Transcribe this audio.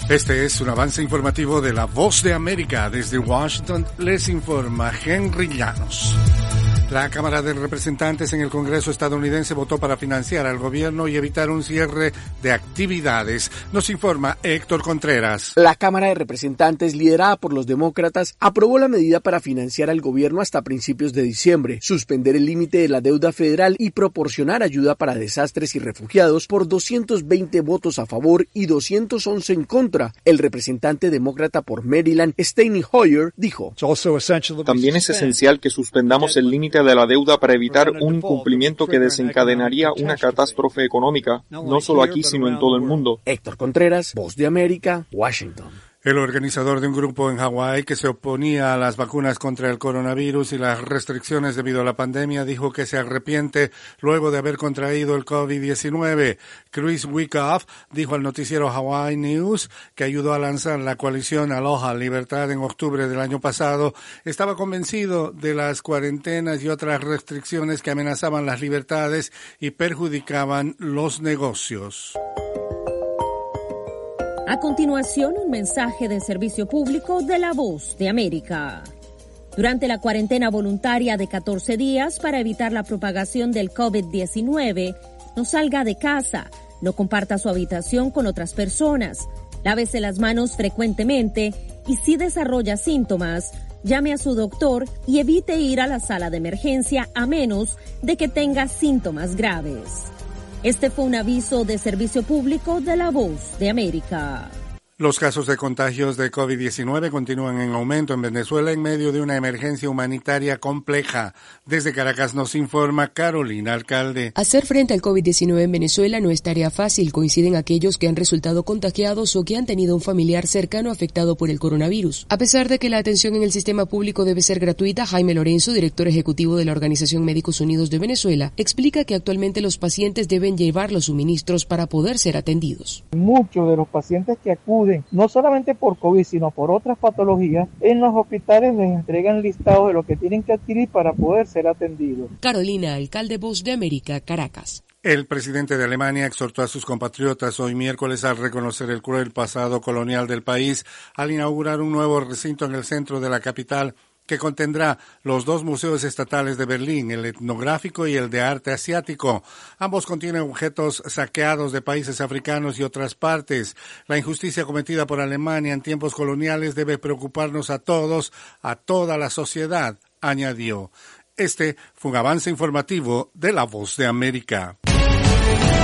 Este es un avance informativo de La Voz de América. Desde Washington les informa Henry Llanos. La Cámara de Representantes en el Congreso estadounidense votó para financiar al gobierno y evitar un cierre de actividades. Nos informa Héctor Contreras. La Cámara de Representantes, liderada por los demócratas, aprobó la medida para financiar al gobierno hasta principios de diciembre, suspender el límite de la deuda federal y proporcionar ayuda para desastres y refugiados por 220 votos a favor y 211 en contra. El representante demócrata por Maryland, Steny Hoyer, dijo: También es esencial que suspendamos el límite de la deuda para evitar un incumplimiento que desencadenaría una catástrofe económica, no solo aquí, sino en todo el mundo. Héctor Contreras, Voz de América, Washington. El organizador de un grupo en Hawái que se oponía a las vacunas contra el coronavirus y las restricciones debido a la pandemia dijo que se arrepiente luego de haber contraído el COVID-19. Chris Wyckoff dijo al noticiero Hawaii News, que ayudó a lanzar la coalición Aloha Libertad en octubre del año pasado, estaba convencido de las cuarentenas y otras restricciones que amenazaban las libertades y perjudicaban los negocios. A continuación, un mensaje de servicio público de La Voz de América. Durante la cuarentena voluntaria de 14 días para evitar la propagación del COVID-19, no salga de casa, no comparta su habitación con otras personas, lávese las manos frecuentemente y si desarrolla síntomas, llame a su doctor y evite ir a la sala de emergencia a menos de que tenga síntomas graves. Este fue un aviso de servicio público de La Voz de América. Los casos de contagios de COVID-19 continúan en aumento en Venezuela en medio de una emergencia humanitaria compleja. Desde Caracas nos informa Carolina Alcalde. Hacer frente al COVID-19 en Venezuela no es tarea fácil, coinciden aquellos que han resultado contagiados o que han tenido un familiar cercano afectado por el coronavirus. A pesar de que la atención en el sistema público debe ser gratuita, Jaime Lorenzo, director ejecutivo de la Organización Médicos Unidos de Venezuela, explica que actualmente los pacientes deben llevar los suministros para poder ser atendidos. Muchos de los pacientes que acuden no solamente por COVID, sino por otras patologías, en los hospitales les entregan listados de lo que tienen que adquirir para poder ser atendidos. Carolina Alcalde, Voz de América, Caracas. El presidente de Alemania exhortó a sus compatriotas hoy miércoles a reconocer el cruel pasado colonial del país al inaugurar un nuevo recinto en el centro de la capital que contendrá los dos museos estatales de Berlín, el etnográfico y el de arte asiático. Ambos contienen objetos saqueados de países africanos y otras partes. La injusticia cometida por Alemania en tiempos coloniales debe preocuparnos a todos, a toda la sociedad, añadió. Este fue un avance informativo de La Voz de América.